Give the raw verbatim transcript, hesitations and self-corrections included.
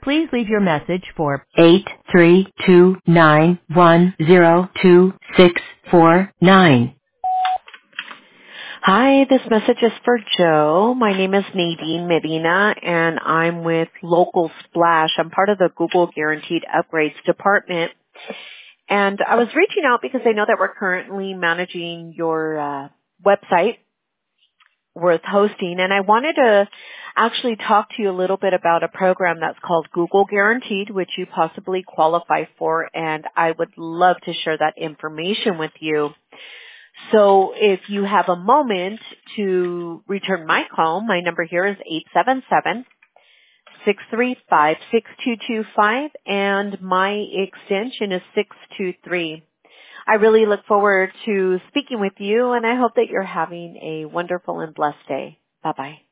Please leave your message for eight three two nine one zero two six four nine. Hi, this message is for Joe. My name is Nadine Medina, and I'm with Local Splash. I'm part of the Google Guaranteed Upgrades department. And I was reaching out because I know that we're currently managing your uh, website worth hosting, and I wanted to actually talk to you a little bit about a program that's called Google Guaranteed, which you possibly qualify for, and I would love to share that information with you. So if you have a moment to return my call, my number here is eight seven seven, six three five, six two two five, and my extension is six two three. I really look forward to speaking with you, and I hope that you're having a wonderful and blessed day. Bye-bye.